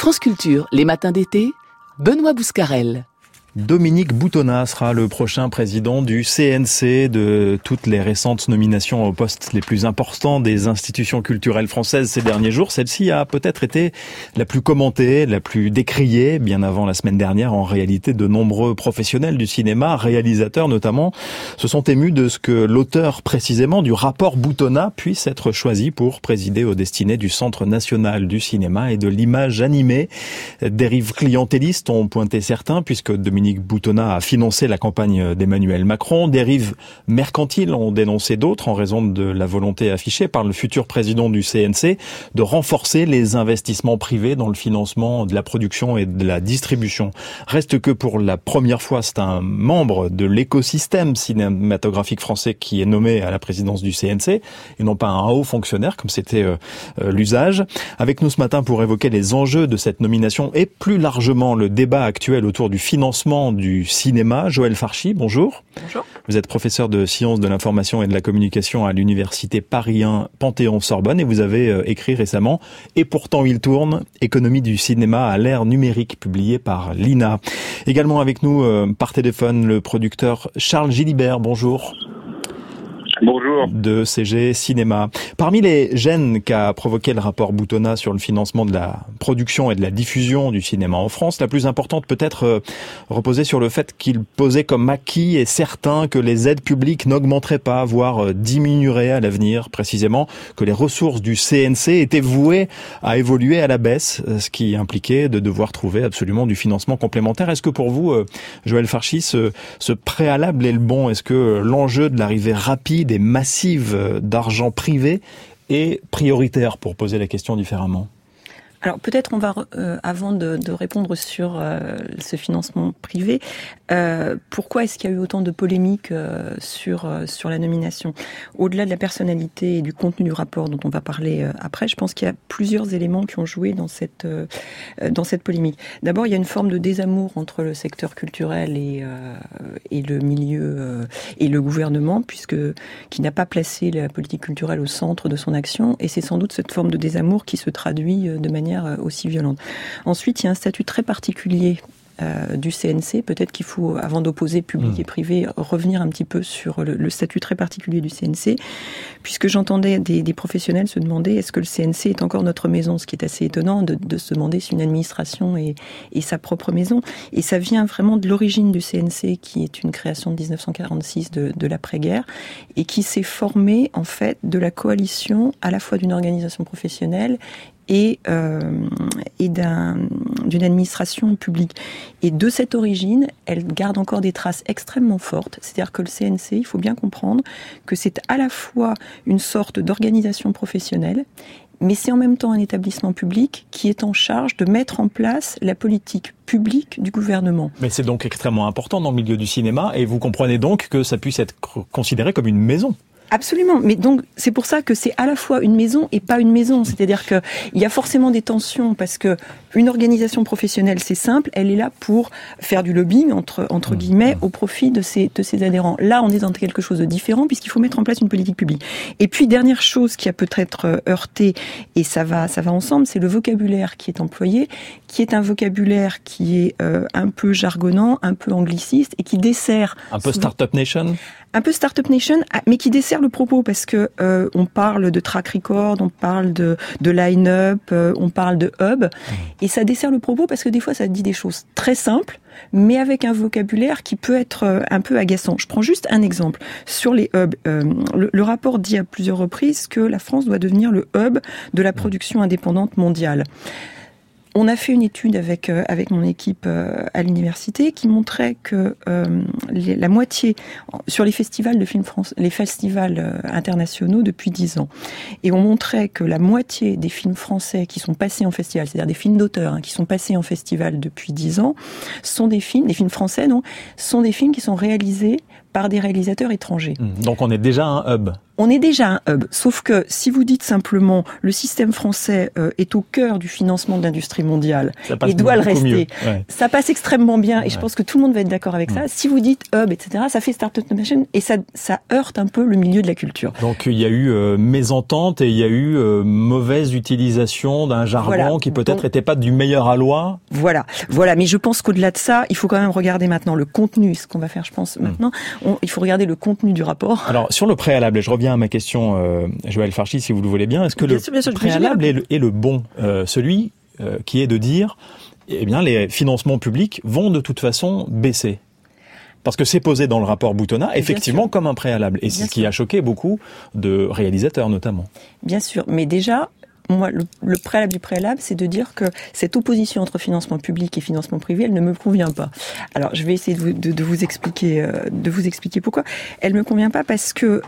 France Culture, les matins d'été, Benoît Bouscarel. Dominique Boutonnat sera le prochain président du CNC. De toutes les récentes nominations aux postes les plus importants des institutions culturelles françaises ces derniers jours, celle-ci a peut-être été la plus commentée, la plus décriée, bien avant la semaine dernière. En réalité, de nombreux professionnels du cinéma, réalisateurs notamment, se sont émus de ce que l'auteur précisément du rapport Boutonnat puisse être choisi pour présider aux destinées du Centre national du cinéma et de l'image animée. Dérives clientélistes ont pointé certains, puisque Dominique Boutonnat a financé la campagne d'Emmanuel Macron. Dérives mercantiles ont dénoncé d'autres en raison de la volonté affichée par le futur président du CNC de renforcer les investissements privés dans le financement de la production et de la distribution. Reste que pour la première fois, c'est un membre de l'écosystème cinématographique français qui est nommé à la présidence du CNC et non pas un haut fonctionnaire comme c'était l'usage. Avec nous ce matin pour évoquer les enjeux de cette nomination et plus largement le débat actuel autour du financement du cinéma, Joël Farchy, bonjour. Bonjour. Vous êtes professeur de sciences de l'information et de la communication à l'université Paris 1 Panthéon-Sorbonne et vous avez écrit récemment « Et pourtant il tourne, économie du cinéma à l'ère numérique » publié par l'INA. Également avec nous par téléphone le producteur Charles Gilibert, bonjour. Bonjour. De CG Cinéma. Parmi les gènes qu'a provoqué le rapport Boutonnat sur le financement de la production et de la diffusion du cinéma en France, la plus importante peut-être reposait sur le fait qu'il posait comme acquis et certain que les aides publiques n'augmenteraient pas, voire diminueraient à l'avenir, précisément que les ressources du CNC étaient vouées à évoluer à la baisse, ce qui impliquait de devoir trouver absolument du financement complémentaire. Est-ce que pour vous, Joël Farchy, ce préalable est le bon? Est-ce que l'enjeu de l'arrivée rapide et massive d'argent privé est prioritaire, pour poser la question différemment? Alors peut-être on va, avant de répondre sur ce financement privé, pourquoi est-ce qu'il y a eu autant de polémiques sur la nomination? Au-delà de la personnalité et du contenu du rapport dont on va parler après, je pense qu'il y a plusieurs éléments qui ont joué dans cette polémique. D'abord, il y a une forme de désamour entre le secteur culturel et le milieu et le gouvernement, qui n'a pas placé la politique culturelle au centre de son action, et c'est sans doute cette forme de désamour qui se traduit de manière aussi violente. Ensuite, il y a un statut très particulier du CNC. Peut-être qu'il faut, avant d'opposer public et privé, revenir un petit peu sur le statut très particulier du CNC, puisque j'entendais des professionnels se demander est-ce que le CNC est encore notre maison, ce qui est assez étonnant de se demander si une administration est sa propre maison. Et ça vient vraiment de l'origine du CNC, qui est une création de 1946 de l'après-guerre, et qui s'est formée en fait de la coalition à la fois d'une organisation professionnelle et d'une administration publique. Et de cette origine, elle garde encore des traces extrêmement fortes. C'est-à-dire que le CNC, il faut bien comprendre que c'est à la fois une sorte d'organisation professionnelle, mais c'est en même temps un établissement public qui est en charge de mettre en place la politique publique du gouvernement. Mais c'est donc extrêmement important dans le milieu du cinéma, et vous comprenez donc que ça puisse être considéré comme une maison. Absolument, mais donc c'est pour ça que c'est à la fois une maison et pas une maison. C'est-à-dire que il y a forcément des tensions, parce que une organisation professionnelle, c'est simple, elle est là pour faire du lobbying entre guillemets au profit de ses adhérents. Là, on est dans quelque chose de différent, puisqu'il faut mettre en place une politique publique. Et puis dernière chose qui a peut-être heurté, et ça va ensemble, c'est le vocabulaire qui est employé, qui est un vocabulaire qui est un peu jargonnant, un peu angliciste, et qui dessert un peu Startup Nation. Un peu Startup Nation, mais qui dessert le propos, parce que on parle de track record, on parle de line-up, on parle de hub, et ça dessert le propos parce que des fois ça dit des choses très simples, mais avec un vocabulaire qui peut être un peu agaçant. Je prends juste un exemple. Sur les hubs, le rapport dit à plusieurs reprises que la France doit devenir le hub de la production indépendante mondiale. On a fait une étude avec mon équipe à l'université qui montrait que la moitié sur les festivals de films les festivals internationaux depuis 10 ans, et on montrait que la moitié des films français qui sont passés en festival, c'est-à-dire des films d'auteur qui sont passés en festival depuis 10 ans, sont des films français, sont des films qui sont réalisés par des réalisateurs étrangers. Donc on est déjà un hub. On est déjà un hub, sauf que si vous dites simplement le système français est au cœur du financement de l'industrie mondiale et doit le rester, ça passe extrêmement bien et je pense que tout le monde va être d'accord avec ça. Si vous dites hub, etc., ça fait Startup Nation et ça heurte un peu le milieu de la culture. Donc il y a eu mésentente et il y a eu mauvaise utilisation d'un jargon qui peut-être n'était pas du meilleur aloi. Voilà. Mais je pense qu'au-delà de ça, il faut quand même regarder maintenant le contenu, ce qu'on va faire, je pense, maintenant. Il faut regarder le contenu du rapport. Alors sur le préalable, et je reviens à ma question, Joël Farchi, si vous le voulez bien. Est-ce que le préalable est le bon, celui qui est de dire, eh bien, les financements publics vont de toute façon baisser? Parce que c'est posé dans le rapport Boutonnat, effectivement, comme un préalable. Et c'est ce qui a choqué beaucoup de réalisateurs, notamment. Bien sûr, mais déjà, moi, le préalable du préalable, c'est de dire que cette opposition entre financement public et financement privé, elle ne me convient pas. Alors, je vais essayer de vous expliquer pourquoi. Elle me convient pas parce que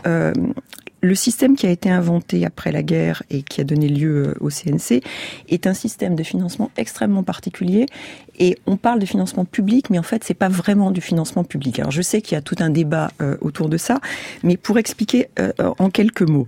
le système qui a été inventé après la guerre et qui a donné lieu au CNC est un système de financement extrêmement particulier. Et on parle de financement public, mais en fait, c'est pas vraiment du financement public. Alors, je sais qu'il y a tout un débat autour de ça, mais pour expliquer en quelques mots.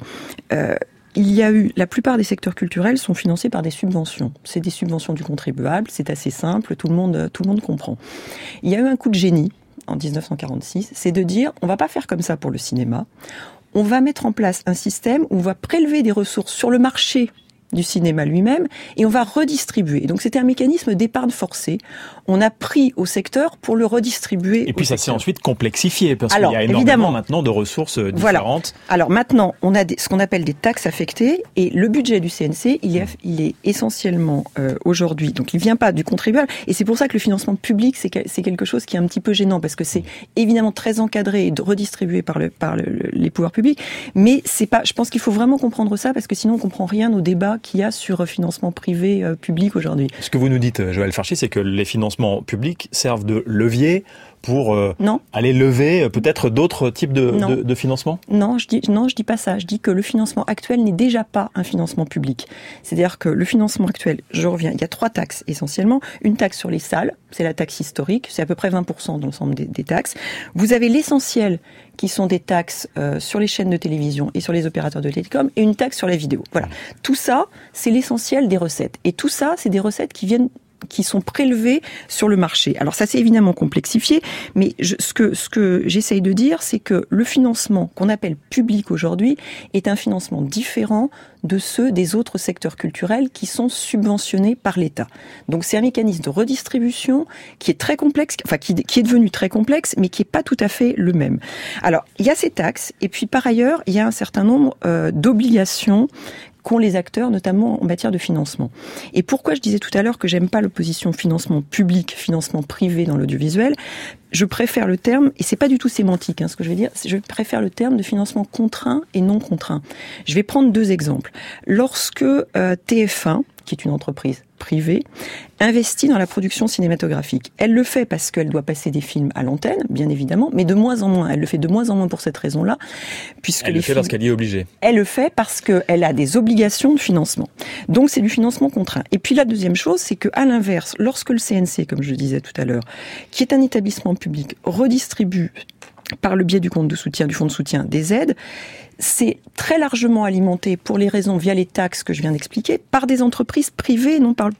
Il y a eu, la plupart des secteurs culturels sont financés par des subventions. C'est des subventions du contribuable, c'est assez simple, tout le monde comprend. Il y a eu un coup de génie en 1946, c'est de dire, on va pas faire comme ça pour le cinéma. On va mettre en place un système où on va prélever des ressources sur le marché du cinéma lui-même et on va redistribuer. Et donc c'était un mécanisme d'épargne forcée. On a pris au secteur pour le redistribuer. Et puis ça s'est ensuite complexifié parce qu'il y a énormément maintenant de ressources différentes. Voilà. Alors maintenant, on a ce qu'on appelle des taxes affectées et le budget du CNC, il est essentiellement aujourd'hui, donc il vient pas du contribuable et c'est pour ça que le financement public c'est quelque chose qui est un petit peu gênant parce que c'est évidemment très encadré et redistribué par les pouvoirs publics, mais c'est pas. Je pense qu'il faut vraiment comprendre ça parce que sinon on comprend rien au débat qu'il y a sur financement privé public aujourd'hui. Ce que vous nous dites, Joël Farchi, c'est que les financements publics servent de levier pour aller lever peut-être d'autres types de financement ? Non, je dis pas ça. Je dis que le financement actuel n'est déjà pas un financement public. C'est-à-dire que le financement actuel, je reviens, il y a 3 taxes essentiellement. Une taxe sur les salles, c'est la taxe historique, c'est à peu près 20% de l'ensemble des taxes. Vous avez l'essentiel qui sont des taxes sur les chaînes de télévision et sur les opérateurs de télécom et une taxe sur la vidéo. Voilà. Tout ça, c'est l'essentiel des recettes. Et tout ça, c'est des recettes qui sont prélevés sur le marché. Alors ça, c'est évidemment complexifié, mais ce que j'essaye de dire, c'est que le financement qu'on appelle public aujourd'hui est un financement différent de ceux des autres secteurs culturels qui sont subventionnés par l'État. Donc c'est un mécanisme de redistribution qui est très complexe, enfin qui est devenu très complexe, mais qui est pas tout à fait le même. Alors il y a ces taxes, et puis par ailleurs, il y a un certain nombre d'obligations qu'ont les acteurs, notamment en matière de financement. Et pourquoi je disais tout à l'heure que j'aime pas l'opposition financement public, financement privé dans l'audiovisuel, je préfère le terme, et c'est pas du tout sémantique, ce que je vais dire, je préfère le terme de financement contraint et non contraint. Je vais prendre 2 exemples. Lorsque TF1, qui est une entreprise privée, investit dans la production cinématographique. Elle le fait parce qu'elle doit passer des films à l'antenne, bien évidemment, mais de moins en moins. Elle le fait de moins en moins pour cette raison-là, puisque elle le fait parce qu'elle y est obligée. Elle le fait parce qu'elle a des obligations de financement. Donc c'est du financement contraint. Et puis la deuxième chose, c'est que à l'inverse, lorsque le CNC, comme je le disais tout à l'heure, qui est un établissement public, redistribue par le biais du compte de soutien, du fonds de soutien, des aides, c'est très largement alimenté, pour les raisons via les taxes que je viens d'expliquer, par des entreprises privées et non pas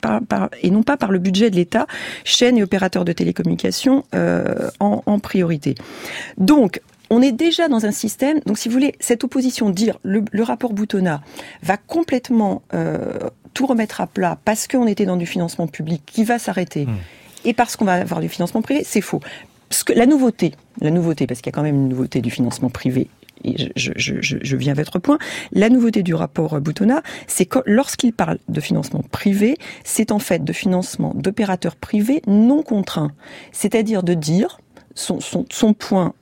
par le budget de l'État, chaînes et opérateurs de télécommunications en priorité. Donc, on est déjà dans un système, donc si vous voulez, cette opposition, dire le rapport Boutonnat va complètement tout remettre à plat parce qu'on était dans du financement public qui va s'arrêter et parce qu'on va avoir du financement privé, c'est faux. Parce que la nouveauté, parce qu'il y a quand même une nouveauté du financement privé, et je viens à votre point, la nouveauté du rapport Boutonnat, c'est que lorsqu'il parle de financement privé, c'est en fait de financement d'opérateurs privés non contraints. C'est-à-dire de dire, son point,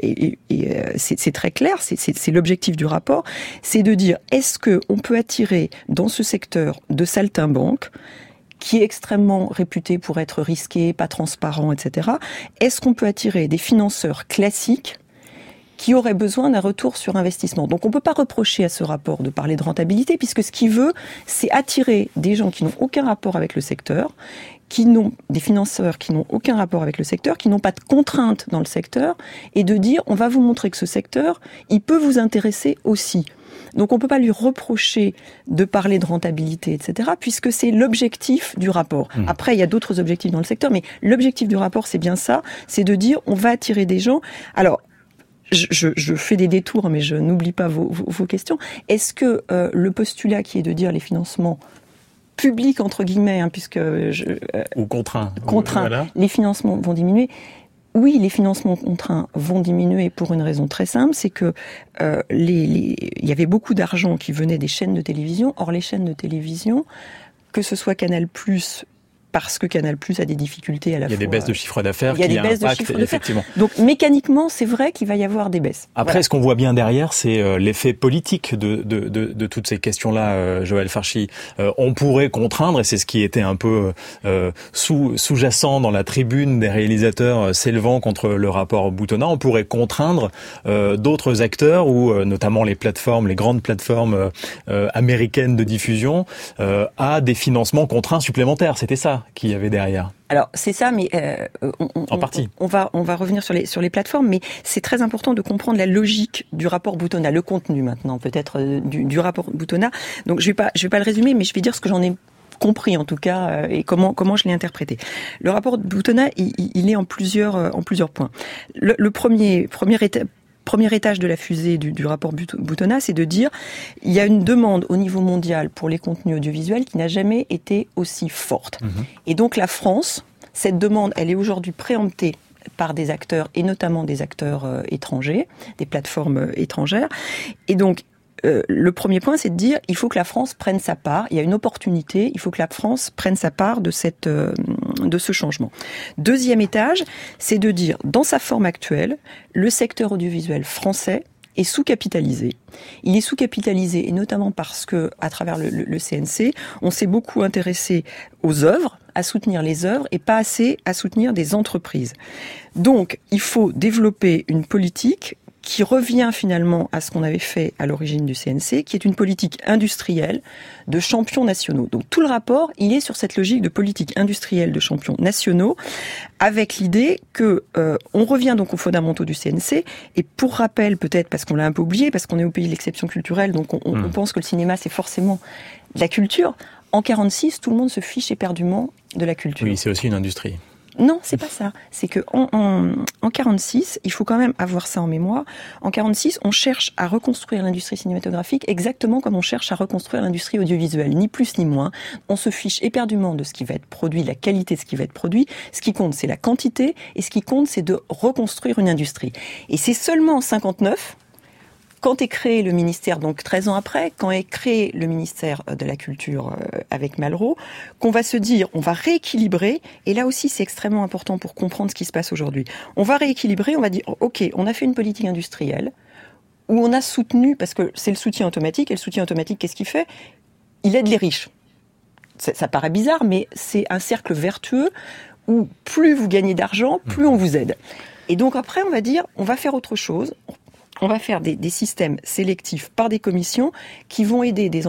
c'est très clair, c'est l'objectif du rapport, c'est de dire, est-ce qu'on peut attirer dans ce secteur de saltimbanques, qui est extrêmement réputé pour être risqué, pas transparent, etc. Est-ce qu'on peut attirer des financeurs classiques qui auraient besoin d'un retour sur investissement. Donc on ne peut pas reprocher à ce rapport de parler de rentabilité, puisque ce qu'il veut, c'est attirer des gens qui n'ont aucun rapport avec le secteur, des financeurs qui n'ont aucun rapport avec le secteur, qui n'ont pas de contraintes dans le secteur, et de dire on va vous montrer que ce secteur, il peut vous intéresser aussi. Donc on ne peut pas lui reprocher de parler de rentabilité, etc., puisque c'est l'objectif du rapport. Après, il y a d'autres objectifs dans le secteur, mais l'objectif du rapport, c'est bien ça, c'est de dire on va attirer des gens. Alors, je fais des détours, mais je n'oublie pas vos questions. Est-ce que le postulat qui est de dire les financements publics, entre guillemets, puisque... ou contraints. Voilà. Les financements vont diminuer. Oui, les financements contraints vont diminuer pour une raison très simple, c'est que il y avait beaucoup d'argent qui venait des chaînes de télévision. Or, les chaînes de télévision, que ce soit Canal+, parce que Canal+ a des difficultés à la fois... Il y a des baisses de chiffre d'affaires qui impactent, effectivement. Donc mécaniquement, c'est vrai qu'il va y avoir des baisses. Après, ce qu'on voit bien derrière, c'est l'effet politique de toutes ces questions-là, Joël Farchi. On pourrait contraindre, et c'est ce qui était un peu sous-jacent dans la tribune des réalisateurs s'élevant contre le rapport Boutonnat, on pourrait contraindre d'autres acteurs, ou notamment les grandes plateformes américaines de diffusion, à des financements contraints supplémentaires. C'était ça qu'il y avait derrière. Alors c'est ça, mais en partie. On va revenir sur les plateformes, mais c'est très important de comprendre la logique du rapport Boutonnat, le contenu maintenant peut-être du rapport Boutonnat. Donc je vais pas le résumer, mais je vais dire ce que j'en ai compris en tout cas et comment je l'ai interprété. Le rapport Boutonnat, il est en plusieurs points. Le premier étage de la fusée du rapport Boutonnat, c'est de dire il y a une demande au niveau mondial pour les contenus audiovisuels qui n'a jamais été aussi forte. Et donc la France, cette demande, elle est aujourd'hui préemptée par des acteurs, et notamment des acteurs étrangers, des plateformes étrangères. Et donc, le premier point, c'est de dire il faut que la France prenne sa part. Il y a une opportunité, il faut que la France prenne sa part de ce changement. Deuxième étage, c'est de dire dans sa forme actuelle, le secteur audiovisuel français est sous-capitalisé. Il est sous-capitalisé, et notamment parce que, à travers le CNC, on s'est beaucoup intéressé aux œuvres, à soutenir les œuvres, et pas assez à soutenir des entreprises. Donc, il faut développer une politique qui revient finalement à ce qu'on avait fait à l'origine du CNC, qui est une politique industrielle de champions nationaux. Donc tout le rapport, il est sur cette logique de politique industrielle de champions nationaux, avec l'idée que on revient donc aux fondamentaux du CNC, et pour rappel peut-être, parce qu'on l'a un peu oublié, parce qu'on est au pays de l'exception culturelle, donc on pense que le cinéma c'est forcément de la culture. En 1946, tout le monde se fiche éperdument de la culture. Oui, c'est aussi une industrie. Non, c'est pas ça. C'est que en 1946, il faut quand même avoir ça en mémoire. En 1946, on cherche à reconstruire l'industrie cinématographique exactement comme on cherche à reconstruire l'industrie audiovisuelle, ni plus ni moins. On se fiche éperdument de ce qui va être produit, la qualité de ce qui va être produit. Ce qui compte, c'est la quantité, et ce qui compte, c'est de reconstruire une industrie. Et c'est seulement en 1959, quand est créé le ministère, donc 13 ans après, quand est créé le ministère de la Culture avec Malraux, qu'on va se dire, on va rééquilibrer, et là aussi c'est extrêmement important pour comprendre ce qui se passe aujourd'hui. On va rééquilibrer, on va dire, ok, on a fait une politique industrielle, où on a soutenu, parce que c'est le soutien automatique, et le soutien automatique, qu'est-ce qu'il fait ? Il aide les riches. Ça paraît bizarre, mais c'est un cercle vertueux, où plus vous gagnez d'argent, plus on vous aide. Et donc après, on va dire, on va faire autre chose. On va faire des systèmes sélectifs par des commissions qui vont aider des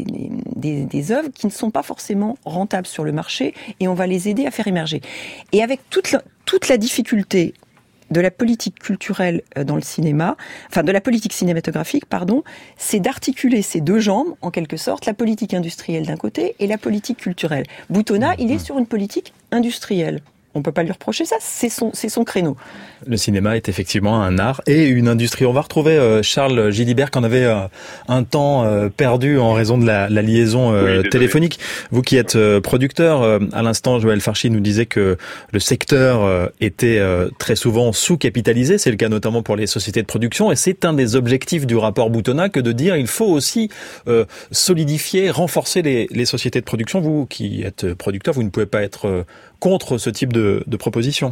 œuvres qui ne sont pas forcément rentables sur le marché, et on va les aider à faire émerger. Et avec toute la difficulté de la politique culturelle dans le cinéma, enfin de la politique cinématographique, pardon, c'est d'articuler ces deux jambes, en quelque sorte, la politique industrielle d'un côté et la politique culturelle. Boutonnat, il est sur une politique industrielle. On peut pas lui reprocher ça, c'est son créneau. Le cinéma est effectivement un art et une industrie. On va retrouver Charles Gilibert, qu'on avait un temps perdu en raison de la liaison téléphonique. Vous qui êtes producteur, à l'instant Joël Farchi nous disait que le secteur était très souvent sous-capitalisé. C'est le cas notamment pour les sociétés de production, et c'est un des objectifs du rapport Boutonnat que de dire il faut aussi solidifier, renforcer les sociétés de production. Vous qui êtes producteur, vous ne pouvez pas être contre ce type de proposition.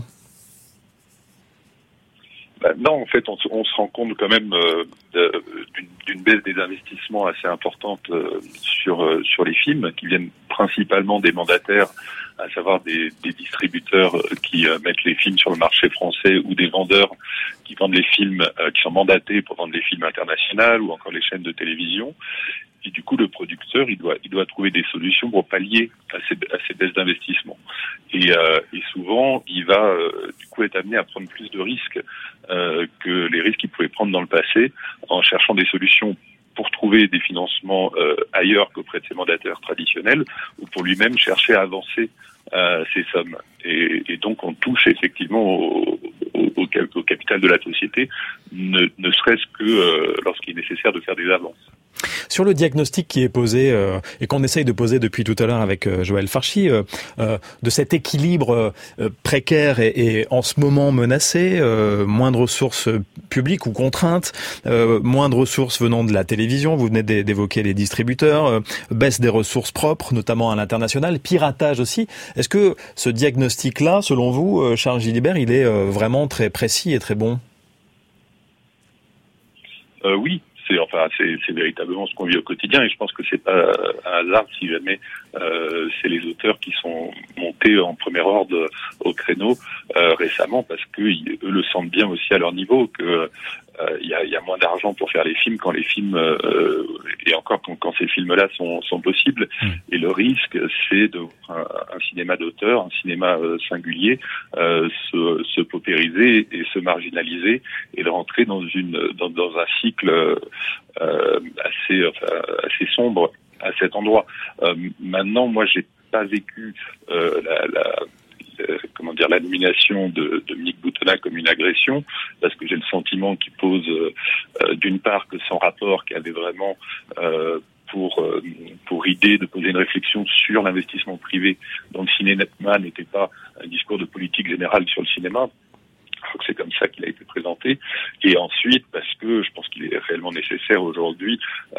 Non, en fait, on se rend compte quand même d'une baisse des investissements assez importante sur les films, qui viennent principalement des mandataires, à savoir des distributeurs qui mettent les films sur le marché français ou des vendeurs qui vendent les films, qui sont mandatés pour vendre les films internationaux ou encore les chaînes de télévision. Et du coup, le producteur, il doit trouver des solutions pour pallier à ces baisses d'investissement. Et souvent, il va du coup être amené à prendre plus de risques que les risques qu'il pouvait prendre dans le passé, en cherchant des solutions pour trouver des financements ailleurs qu'auprès de ses mandataires traditionnels, ou pour lui-même chercher à avancer ces sommes. Et donc, on touche effectivement au capital de la société, ne serait-ce que lorsqu'il est nécessaire de faire des avances. Sur le diagnostic qui est posé et qu'on essaye de poser depuis tout à l'heure avec Joël Farchy, de cet équilibre précaire et en ce moment menacé, moins de ressources publiques ou contraintes, moins de ressources venant de la télévision, vous venez d'évoquer les distributeurs, baisse des ressources propres, notamment à l'international, piratage aussi. Est-ce que ce diagnostic-là, selon vous, Charles Gilibert, il est vraiment très précis et très bon ? Oui. C'est véritablement ce qu'on vit au quotidien, et je pense que c'est pas un hasard si jamais c'est les auteurs qui sont montés en premier ordre au créneau récemment, parce que eux le sentent bien aussi à leur niveau que il y a moins d'argent pour faire les films quand les films et encore quand ces films-là sont possibles. Et le risque, c'est de un cinéma d'auteur, un cinéma singulier se paupériser et se marginaliser et de rentrer dans un cycle assez sombre à cet endroit. Maintenant, moi, j'ai pas vécu la nomination de Dominique Boutonnat comme une agression, parce que j'ai le sentiment qu'il pose d'une part que son rapport, qui avait vraiment pour idée de poser une réflexion sur l'investissement privé dans le cinéma, n'était pas un discours de politique générale sur le cinéma. C'est comme ça qu'il a été présenté. Et ensuite, parce que je pense qu'il est réellement nécessaire aujourd'hui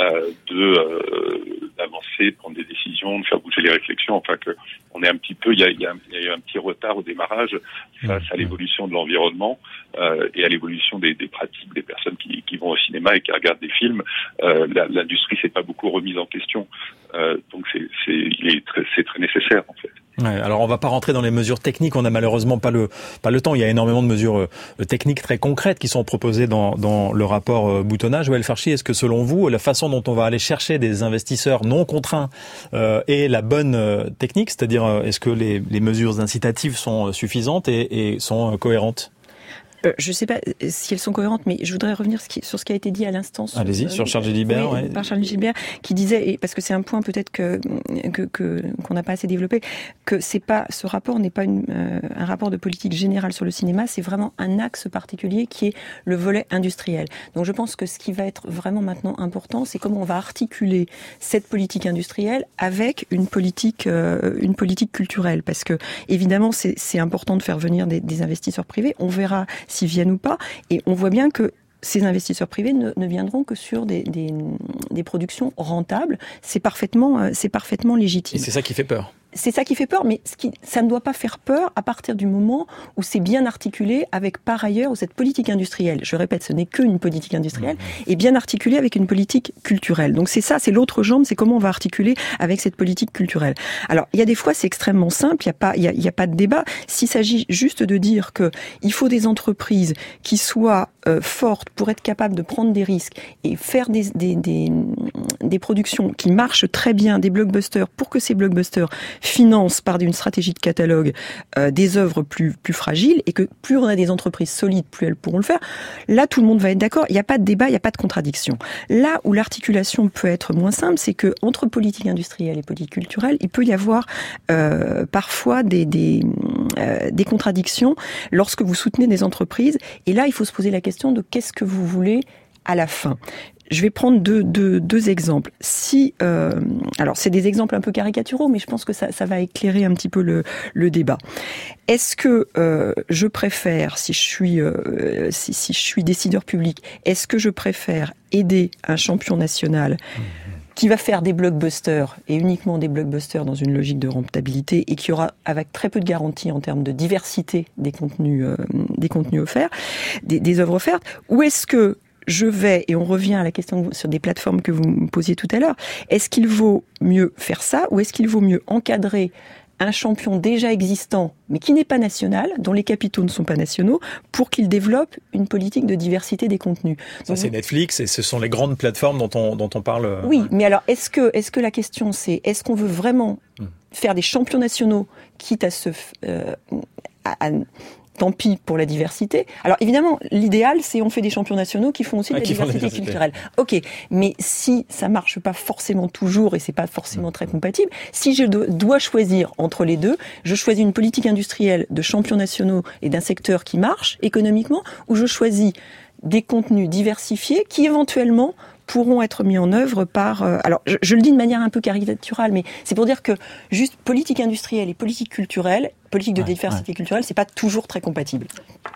d'avancer, de prendre des décisions, de faire bouger les réflexions. Enfin, que on est un petit peu, il y a eu un petit retard au démarrage face à l'évolution de l'environnement et à l'évolution des pratiques des personnes qui vont au cinéma et qui regardent des films. L'industrie s'est pas beaucoup remise en question. Donc c'est très nécessaire en fait. Ouais, alors on va pas rentrer dans les mesures techniques, on n'a malheureusement pas le temps. Il y a énormément de mesures techniques très concrètes qui sont proposées dans le rapport Boutonnat. Joël Farchy, est-ce que selon vous, la façon dont on va aller chercher des investisseurs non contraints est la bonne technique, c'est-à-dire est-ce que les mesures incitatives sont suffisantes et sont cohérentes ? Je ne sais pas si elles sont cohérentes, mais je voudrais revenir sur ce qui a été dit à l'instant. Allez-y, sur Charles Gilibert. Oui, par Charles Gilibert, qui disait, parce que c'est un point peut-être qu'on n'a pas assez développé, que ce rapport n'est pas un rapport de politique générale sur le cinéma, c'est vraiment un axe particulier qui est le volet industriel. Donc je pense que ce qui va être vraiment maintenant important, c'est comment on va articuler cette politique industrielle avec une politique culturelle, parce que évidemment c'est important de faire venir des investisseurs privés. On verra s'ils viennent ou pas, et on voit bien que ces investisseurs privés ne viendront que sur des productions rentables. C'est parfaitement légitime. Et c'est ça qui fait peur. C'est ça qui fait peur, mais ça ne doit pas faire peur à partir du moment où c'est bien articulé avec, par ailleurs, cette politique industrielle. Je répète, ce n'est qu'une politique industrielle, et bien articulé avec une politique culturelle. Donc c'est ça, c'est l'autre jambe, c'est comment on va articuler avec cette politique culturelle. Alors, il y a des fois, c'est extrêmement simple, il y a pas de débat. S'il s'agit juste de dire que il faut des entreprises qui soient fortes pour être capables de prendre des risques et faire des productions qui marchent très bien, des blockbusters, pour que ces blockbusters financent par une stratégie de catalogue des œuvres plus fragiles, et que plus on a des entreprises solides, plus elles pourront le faire. Là, tout le monde va être d'accord. Il n'y a pas de débat, il n'y a pas de contradiction. Là où l'articulation peut être moins simple, c'est que entre politique industrielle et politique culturelle, il peut y avoir parfois des contradictions lorsque vous soutenez des entreprises. Et là, il faut se poser la question de qu'est-ce que vous voulez à la fin. Je vais prendre deux exemples. Alors c'est des exemples un peu caricaturaux, mais je pense que ça va éclairer un petit peu le débat. Est-ce que je préfère, si je suis décideur public, est-ce que je préfère aider un champion national qui va faire des blockbusters, et uniquement des blockbusters dans une logique de rentabilité, et qui aura avec très peu de garanties en termes de diversité des contenus offerts, des œuvres offertes, ou est-ce que je vais, et on revient à la question sur des plateformes que vous me posiez tout à l'heure, est-ce qu'il vaut mieux faire ça ou est-ce qu'il vaut mieux encadrer un champion déjà existant, mais qui n'est pas national, dont les capitaux ne sont pas nationaux, pour qu'il développe une politique de diversité des contenus. Ça, c'est Netflix et ce sont les grandes plateformes dont on parle. Oui, mais alors, est-ce que la question c'est, est-ce qu'on veut vraiment faire des champions nationaux, quitte à se... tant pis pour la diversité. Alors évidemment, l'idéal, c'est on fait des champions nationaux qui font aussi de la diversité culturelle. Ok, mais si ça marche pas forcément toujours et c'est pas forcément très compatible, si je dois choisir entre les deux, je choisis une politique industrielle de champions nationaux et d'un secteur qui marche économiquement, ou je choisis des contenus diversifiés qui éventuellement pourront être mis en œuvre par... alors, je le dis de manière un peu caricaturale, mais c'est pour dire que juste politique industrielle et politique culturelle, politique de diversité culturelle, c'est pas toujours très compatible.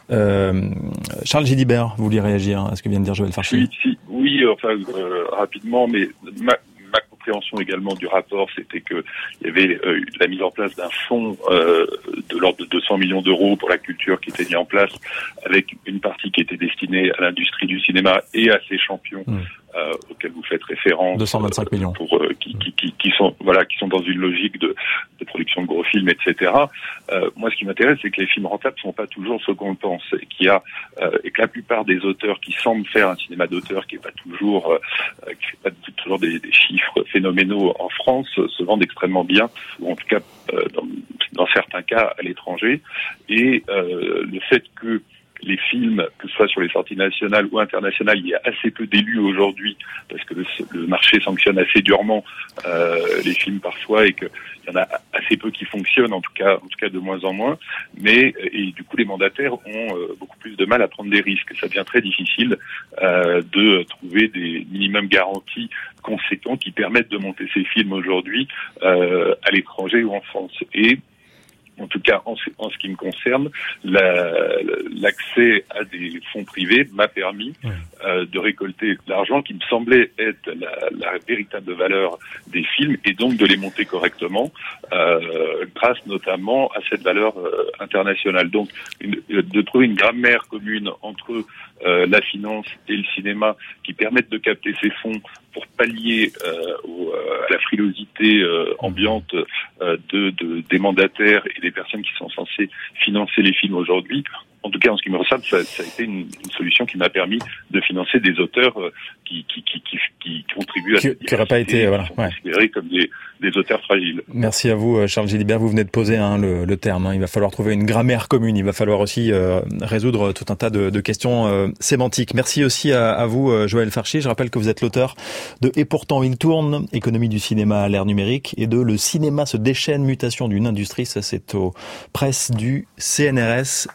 Charles Gilibert, vous vouliez réagir à ce que vient de dire Joël Farchi? Oui, rapidement, mais ma compréhension également du rapport, c'était que il y avait la mise en place d'un fonds de l'ordre de 200 millions d'euros pour la culture qui était mis en place, avec une partie qui était destinée à l'industrie du cinéma et à ses champions auxquels vous faites référence. 225 millions. Pour qui sont dans une logique de production de gros films, etc. Moi, ce qui m'intéresse, c'est que les films rentables sont pas toujours ce qu'on pense, et et que la plupart des auteurs qui semblent faire un cinéma d'auteur qui est pas toujours qui fait pas toujours des chiffres phénoménaux en France, se vendent extrêmement bien, ou en tout cas dans certains cas à l'étranger. Et le fait que les films, que ce soit sur les sorties nationales ou internationales, il y a assez peu d'élus aujourd'hui, parce que le marché sanctionne assez durement les films parfois, et qu'il y en a assez peu qui fonctionnent, en tout cas de moins en moins. Et du coup, les mandataires ont beaucoup plus de mal à prendre des risques. Ça devient très difficile de trouver des minimums garantis conséquents qui permettent de monter ces films aujourd'hui à l'étranger ou en France. Et en tout cas, en ce qui me concerne, l'accès à des fonds privés m'a permis de récolter l'argent qui me semblait être la véritable valeur des films, et donc de les monter correctement, grâce notamment à cette valeur internationale. Donc, de trouver une grammaire commune entre la finance et le cinéma qui permettent de capter ces fonds pour pallier à la frilosité ambiante des mandataires et des personnes qui sont censées financer les films aujourd'hui. En tout cas, en ce qui me ressemble, ça a été une solution qui m'a permis de financer des auteurs qui contribuent à qui n'auraient pas été considérés comme des auteurs fragiles. Merci à vous, Charles Gilibert. Vous venez de poser le terme. Il va falloir trouver une grammaire commune. Il va falloir aussi résoudre tout un tas de questions sémantiques. Merci aussi à vous, Joël Farchi. Je rappelle que vous êtes l'auteur de Et pourtant il tourne, économie du cinéma à l'ère numérique, et de Le cinéma se déchaîne, mutation d'une industrie. Ça, c'est aux presses du CNRS.